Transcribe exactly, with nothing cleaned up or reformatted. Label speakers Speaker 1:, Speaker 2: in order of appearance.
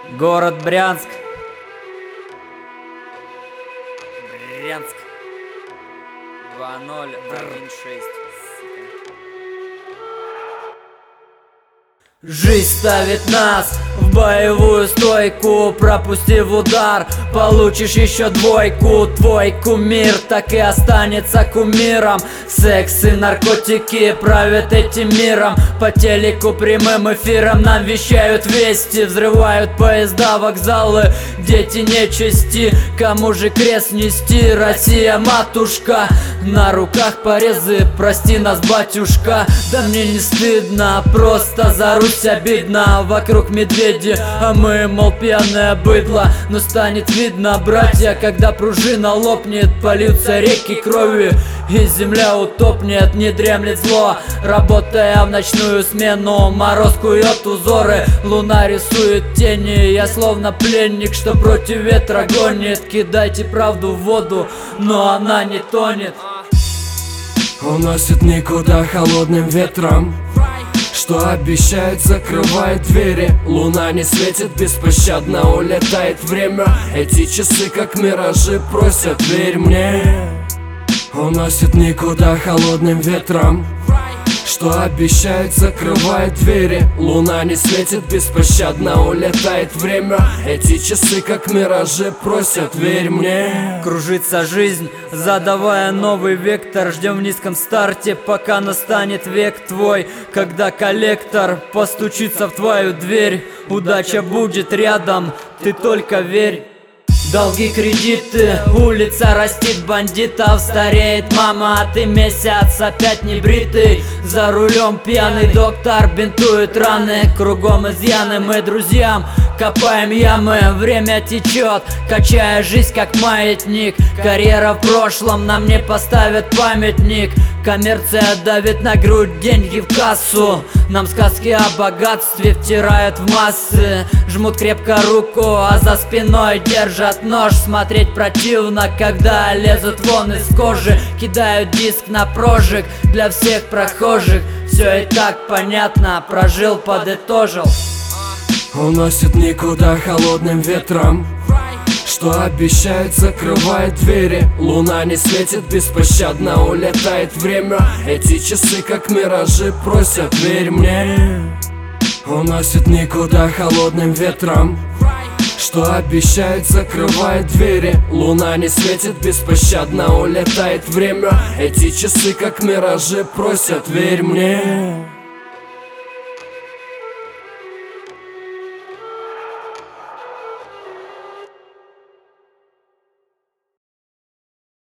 Speaker 1: Город Брянск. Брянск. два ноль один шесть. Жизнь ставит нас в боевую стойку. Пропустив удар, получишь еще двойку. Твой кумир так и останется кумиром. Секс и наркотики правят этим миром. По телеку прямым эфиром нам вещают вести. Взрывают поезда, вокзалы, дети нечисти. Кому же крест нести? Россия, матушка. На руках порезы, прости нас, батюшка. Да мне не стыдно, просто за Русь обидно. Вокруг медведи, а мы, мол, пьяное быдло. Но станет видно, братья, когда пружина лопнет. Польются реки крови, и земля утопнет. Не дремлет зло, работая в ночную смену. Мороз кует узоры, луна рисует тени. Я словно пленник, что против ветра гонит. Кидайте правду в воду, но она не тонет.
Speaker 2: Уносит никуда холодным ветром. Что обещает, закрывает двери. Луна не светит, беспощадно улетает время. Эти часы как миражи просят, верь мне. Уносит никуда холодным ветром. Что обещает, закрывает двери. Луна не светит, беспощадно улетает время. Эти часы как миражи просят, верь мне.
Speaker 1: Кружится жизнь, задавая новый вектор. Ждем в низком старте, пока настанет век твой. Когда коллектор постучится в твою дверь. Удача будет рядом, ты только верь. Долги, кредиты, улица растит бандитов. Стареет мама, а ты месяц опять не бритый. За рулем пьяный доктор бинтует раны. Кругом изъяны, мы друзьям копаем ямы. Время течет, качая жизнь как маятник. Карьера в прошлом, нам не поставят памятник. Коммерция давит на грудь, деньги в кассу. Нам сказки о богатстве втирают в массы. Жмут крепко руку, а за спиной держат нож. Смотреть противно, когда лезут вон из кожи. Кидают диск на прожиг для всех прохожих. Все и так понятно, прожил, подытожил.
Speaker 2: Уносит никуда холодным ветром. Что обещает, закрывает двери. Луна не светит, беспощадно улетает время. Эти часы как миражи просят, верь мне. Уносит никуда холодным ветром. Что обещает, закрывает двери. Луна не светит, беспощадно улетает время. Эти часы как миражи просят, верь мне.